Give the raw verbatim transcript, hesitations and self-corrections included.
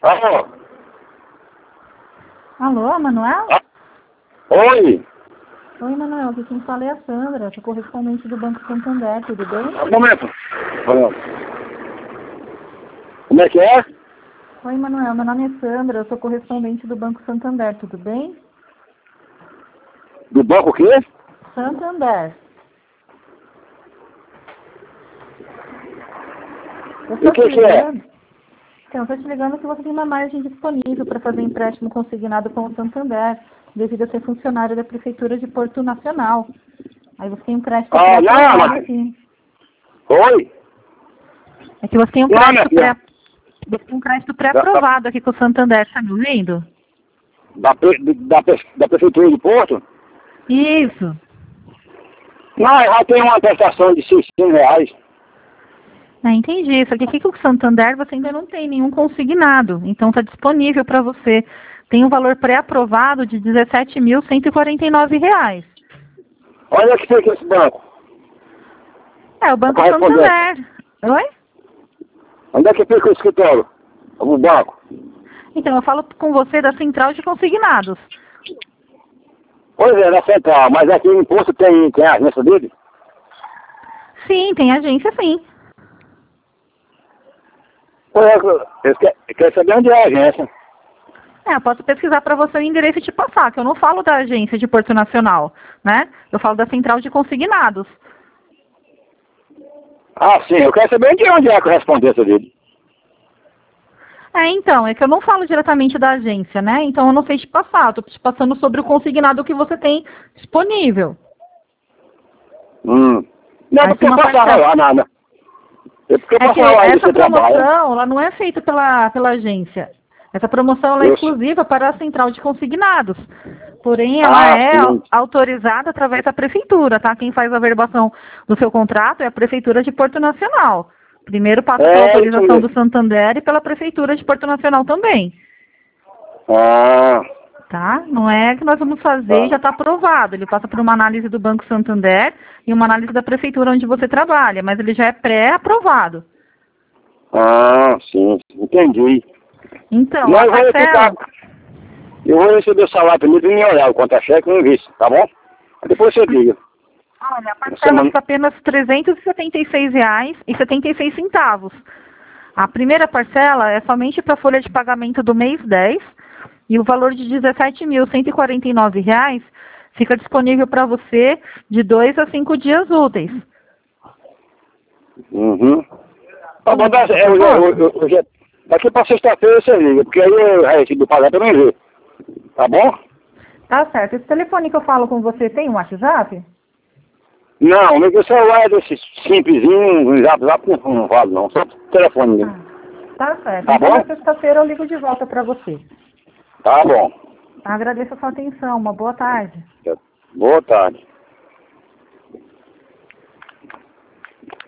Alô? Alô, Manuel? Ah, oi? Oi, Manuel, aqui quem fala é a Sandra, sou correspondente do Banco Santander, tudo bem? Um momento. Alô? Como é que é? Oi, Manuel, meu nome é Sandra, eu sou correspondente do Banco Santander, tudo bem? Do banco o quê? Santander. Eu E o estou te que que é? ligando. Então, eu estou te ligando que você tem uma margem disponível para fazer empréstimo consignado com o Santander, devido a ser funcionário da Prefeitura de Porto Nacional. Aí você tem um crédito Ah, não, pré-aprovado mas... aqui. Oi? É que você tem um Não, minha crédito pré filha. você tem um crédito Da, da, pré-aprovado aqui com o Santander, tá me ouvindo? da, pre- da, pre- da Prefeitura de Porto? Isso. Não, eu já tenho uma prestação de seiscentos reais. Ah, entendi. Só que aqui com o Santander você ainda não tem nenhum consignado. Então está disponível para você. Tem um valor pré-aprovado de dezessete mil cento e quarenta e nove reais. Olha que fica esse banco. É, o A Banco correspondência. Santander. Oi? Onde é que fica o escritório? O banco? Então, eu falo com você da Central de Consignados. Pois é, na central. Mas aqui em Porto tem, tem a agência dele? Sim, tem agência sim. Pois é, eu quero, eu quero saber onde é a agência. É, eu posso pesquisar para você o endereço e te passar, que eu não falo da agência de Porto Nacional, né? Eu falo da Central de Consignados. Ah, sim, eu quero saber de onde é a correspondência dele. É, então, é que eu não falo diretamente da agência, né? Então eu não sei te passar, eu tô te passando sobre o consignado que você tem disponível. Hum. Não, Aí porque tem eu uma passava parcela. lá, nada. É porque eu É que passava lá e essa você trabalha. promoção, ela não é feita pela, pela agência. Essa promoção ela é Eu... exclusiva para a Central de Consignados. Porém, ela Ah, é au- sim. autorizada através da Prefeitura, tá? Quem faz a averbação do seu contrato é a Prefeitura de Porto Nacional. Primeiro passa pela É isso autorização do mesmo. Santander e pela Prefeitura de Porto Nacional também. Ah, Tá? Não é que nós vamos fazer e já tá. está aprovado. Ele passa por uma análise do Banco Santander e uma análise da prefeitura onde você trabalha, mas ele já é pré-aprovado. Ah, sim, entendi. Então, a Nós vamos ficar... parcela, Eu vou receber o salário primeiro e me olhar o contra-cheque e invisto, tá bom? Depois você diga. olha, a Na parcela semana... fica apenas trezentos e setenta e seis reais e setenta e seis centavos. A primeira parcela é somente para a folha de pagamento do mês dez e o valor de dezessete mil cento e quarenta e nove reais fica disponível para você de dois a cinco dias úteis. Uhum. Tá bom, Como dá- fica a eu, já- eu, proposta? eu, eu já... Daqui pra sexta-feira você liga, porque aí eu já recebi o pagamento pra mim ver. Tá bom? Tá certo. Esse telefone que eu falo com você tem um WhatsApp? Não, meu celular é desse simplesinho, um zap zap não, não vale não, só telefone mesmo. Ah, tá certo. Tá Então na bom? sexta-feira eu ligo de volta para você. Tá bom. Agradeço a sua atenção. Uma boa tarde. Boa tarde.